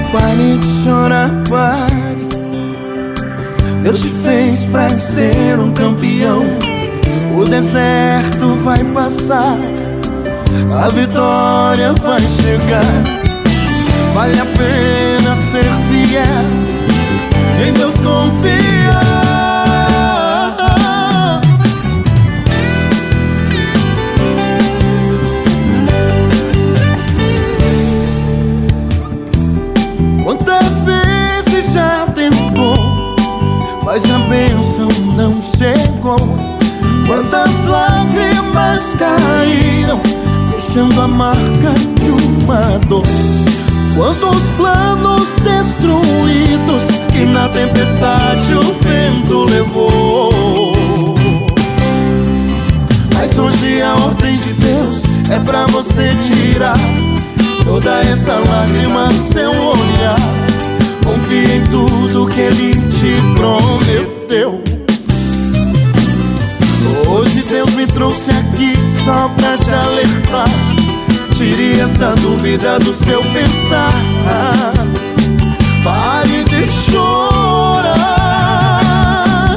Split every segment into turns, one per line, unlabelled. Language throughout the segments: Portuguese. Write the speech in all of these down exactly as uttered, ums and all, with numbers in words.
Pare de chorar, pare. Deus te fez pra ser um campeão. O deserto vai passar, a vitória vai chegar. Vale a pena ser fiel, em Deus confiar. Quantas vezes já tentou, mas a bênção não chegou. Quantas lágrimas caíram, deixando a marca de uma dor. Quantos planos destruídos que na tempestade o vento levou. Mas hoje a ordem de Deus é pra você tirar toda essa lágrima do seu olhar. Confie em tudo que Ele te prometeu. Hoje Deus me trouxe aqui só pra te alertar. Tire essa dúvida do seu pensar. Pare de chorar.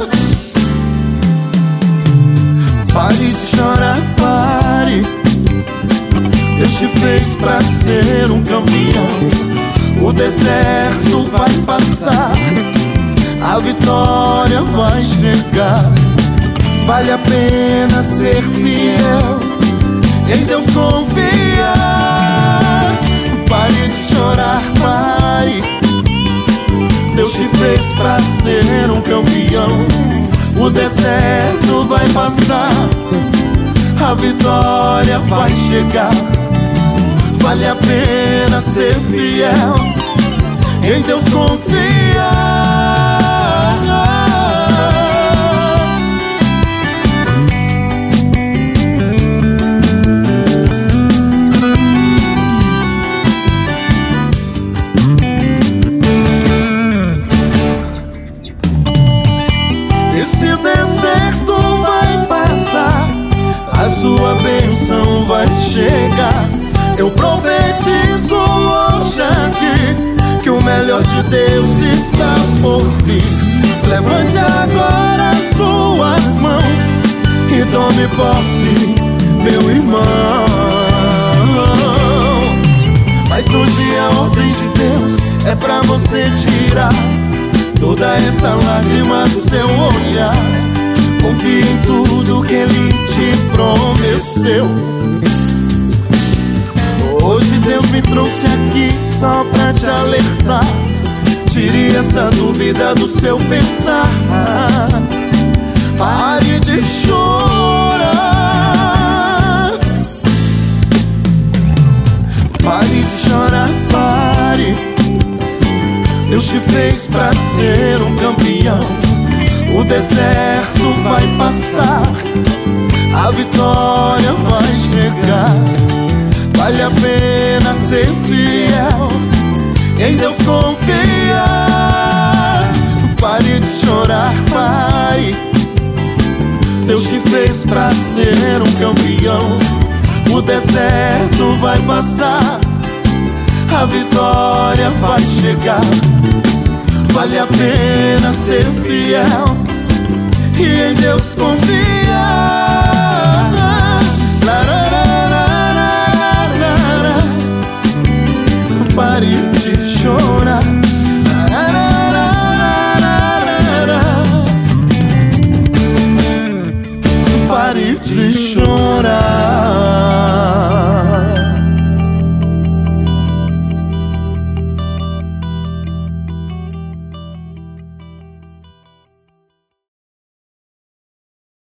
Pare de chorar, pare. Deus te fez pra ser um campeão. O deserto vai passar, a vitória vai chegar. Vale a pena ser fiel, em Deus confiar. Pare de chorar, pare. Deus te fez pra ser um campeão. O deserto vai passar, a vitória vai chegar. Vale a pena ser fiel, em Deus confiar. Esse deserto vai passar, a sua bênção vai chegar. Eu profetizo hoje aqui que o melhor de Deus está por vir. Levante agora as suas mãos e tome posse, meu irmão. Mas hoje a ordem de Deus é pra você tirar toda essa lágrima do seu olhar. Confie em tudo que Ele te prometeu. Hoje Deus me trouxe aqui só pra te alertar. Tire essa dúvida do seu pensar. Pare de chorar. Pare de chorar, pare. Deus te fez pra ser um campeão. O deserto vai passar, a vitória vai chegar. Vale a pena ser fiel, em Deus confiar. Pare de chorar, pare. Deus te fez pra ser um campeão. O deserto vai passar, a vitória vai chegar. Vale a pena ser fiel e em Deus confiar.